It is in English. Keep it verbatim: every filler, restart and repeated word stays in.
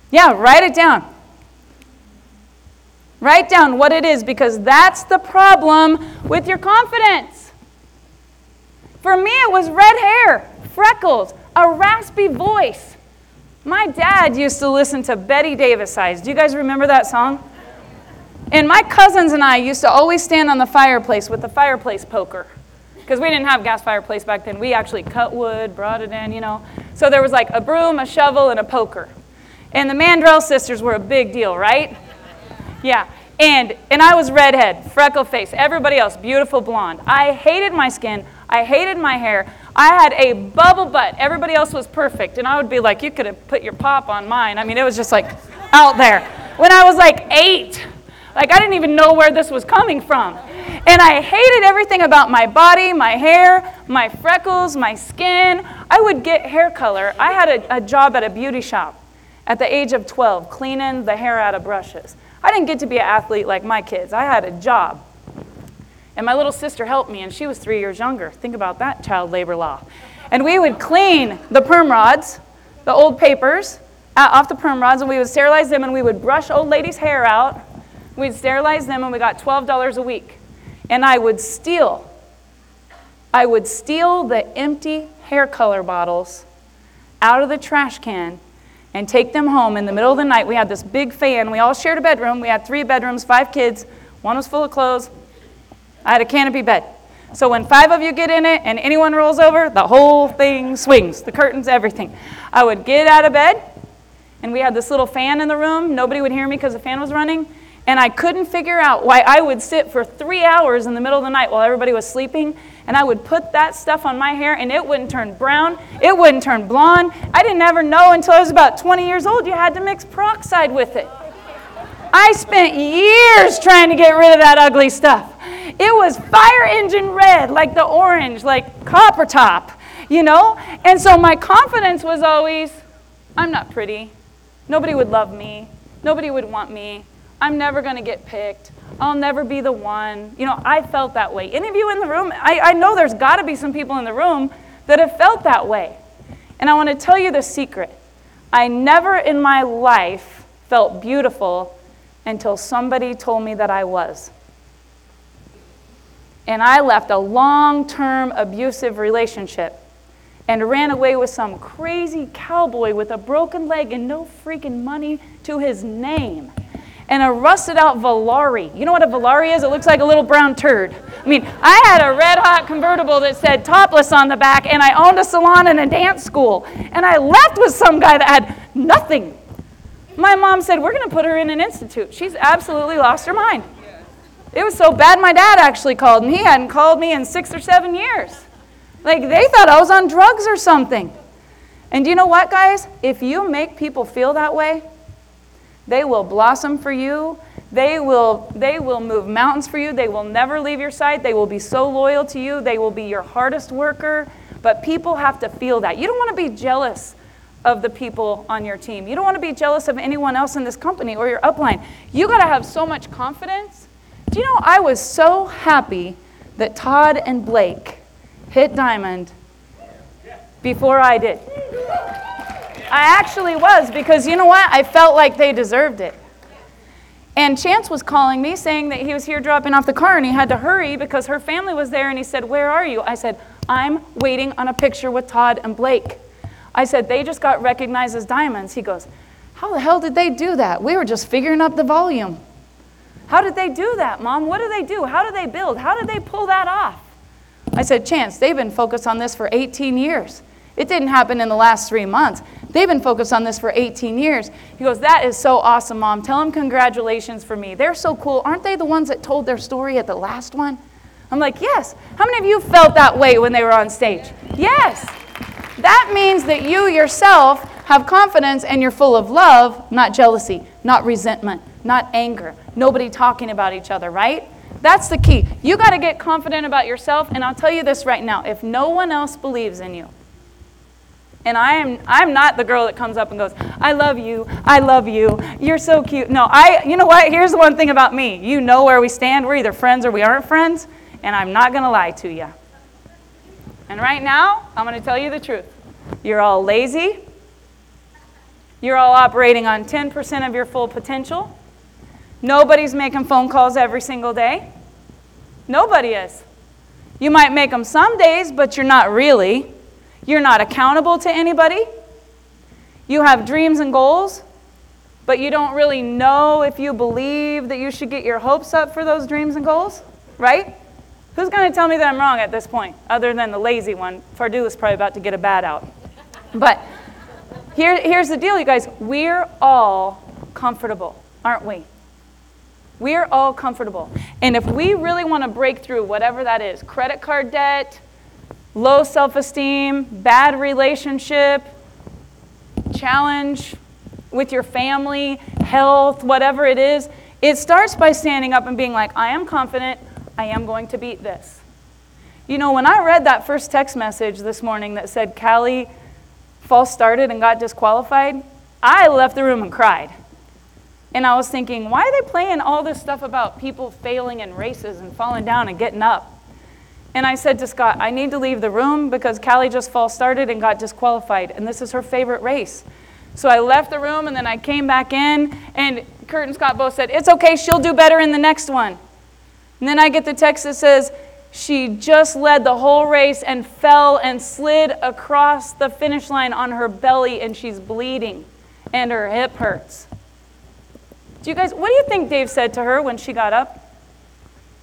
Yeah, write it down. Write down what it is, because that's the problem with your confidence. For me, it was red hair, freckles, a raspy voice. My dad used to listen to Betty Davis Eyes. Do you guys remember that song? And my cousins and I used to always stand on the fireplace with the fireplace poker, because we didn't have gas fireplace back then. We actually cut wood, brought it in, you know. So there was like a broom, a shovel, and a poker. And the Mandrell sisters were a big deal, right? Yeah, and and I was redhead, freckle face, everybody else, beautiful blonde. I hated my skin. I hated my hair. I had a bubble butt. Everybody else was perfect. And I would be like, you could have put your pop on mine. I mean, it was just like out there. When I was like eight, like I didn't even know where this was coming from. And I hated everything about my body, my hair, my freckles, my skin. I would get hair color. I had a, a job at a beauty shop at the age of twelve, cleaning the hair out of brushes. I didn't get to be an athlete like my kids. I had a job. And my little sister helped me, and she was three years younger. Think about that child labor law. And we would clean the perm rods, the old papers, uh, off the perm rods, and we would sterilize them, and we would brush old ladies' hair out. We'd sterilize them, and we got twelve dollars a week. And I would steal, I would steal the empty hair color bottles out of the trash can and take them home in the middle of the night. We had this big fan. We all shared a bedroom. We had three bedrooms, five kids. One was full of clothes. I had a canopy bed. So when five of you get in it and anyone rolls over, the whole thing swings, the curtains, everything. I would get out of bed, and we had this little fan in the room. Nobody would hear me because the fan was running. And I couldn't figure out why I would sit for three hours in the middle of the night while everybody was sleeping, and I would put that stuff on my hair, and it wouldn't turn brown. It wouldn't turn blonde. I didn't ever know until I was about twenty years old you had to mix peroxide with it. I spent years trying to get rid of that ugly stuff. It was fire engine red, like the orange, like copper top, you know? And so my confidence was always, I'm not pretty. Nobody would love me. Nobody would want me. I'm never going to get picked. I'll never be the one. You know, I felt that way. Any of you in the room, I, I know there's got to be some people in the room that have felt that way. And I want to tell you the secret. I never in my life felt beautiful until somebody told me that I was. And I left a long-term abusive relationship and ran away with some crazy cowboy with a broken leg and no freaking money to his name. And a rusted-out Volare. You know what a Volare is? It looks like a little brown turd. I mean, I had a red-hot convertible that said topless on the back, and I owned a salon and a dance school. And I left with some guy that had nothing. My mom said, we're going to put her in an institute. She's absolutely lost her mind. It was so bad my dad actually called, and he hadn't called me in six or seven years. Like, they thought I was on drugs or something. And do you know what, guys? If you make people feel that way, they will blossom for you. They will, they will move mountains for you. They will never leave your side. They will be so loyal to you. They will be your hardest worker. But people have to feel that. You don't want to be jealous of the people on your team. You don't want to be jealous of anyone else in this company or your upline. You got to have so much confidence. Do you know, I was so happy that Todd and Blake hit diamond before I did. I actually was, because you know what? I felt like they deserved it. And Chance was calling me saying that he was here dropping off the car and he had to hurry because her family was there, and he said, where are you? I said, I'm waiting on a picture with Todd and Blake. I said, they just got recognized as diamonds. He goes, how the hell did they do that? We were just figuring up the volume. How did they do that, Mom? What do they do? How do they build? How did they pull that off? I said, Chance, they've been focused on this for eighteen years. It didn't happen in the last three months. They've been focused on this for eighteen years. He goes, that is so awesome, Mom. Tell them congratulations for me. They're so cool. Aren't they the ones that told their story at the last one? I'm like, yes. How many of you felt that way when they were on stage? Yes. That means that you yourself have confidence and you're full of love, not jealousy, not resentment, not anger, nobody talking about each other, right? That's the key. You got to get confident about yourself, and I'll tell you this right now. If no one else believes in you, and I am I'm not the girl that comes up and goes, I love you, I love you, you're so cute. No, I, you know what? Here's the one thing about me. You know where we stand. We're either friends or we aren't friends, and I'm not going to lie to you. And right now, I'm going to tell you the truth. You're all lazy. You're all operating on ten percent of your full potential. Nobody's making phone calls every single day. Nobody is. You might make them some days, but you're not really. You're not accountable to anybody. You have dreams and goals, but you don't really know if you believe that you should get your hopes up for those dreams and goals, right? Who's going to tell me that I'm wrong at this point, other than the lazy one? Fardu is probably about to get a bat out. But here, here's the deal, you guys. We're all comfortable, aren't we? We're all comfortable. And if we really want to break through whatever that is, credit card debt, low self-esteem, bad relationship, challenge with your family, health, whatever it is, it starts by standing up and being like, I am confident, I am going to beat this. You know, when I read that first text message this morning that said Callie false started and got disqualified, I left the room and cried. And I was thinking, why are they playing all this stuff about people failing in races and falling down and getting up? And I said to Scott, I need to leave the room because Callie just false started and got disqualified, and this is her favorite race. So I left the room, and then I came back in, and Kurt and Scott both said, it's okay, she'll do better in the next one. And then I get the text that says, she just led the whole race and fell and slid across the finish line on her belly, and she's bleeding, and her hip hurts. Do you guys, what do you think Dave said to her when she got up?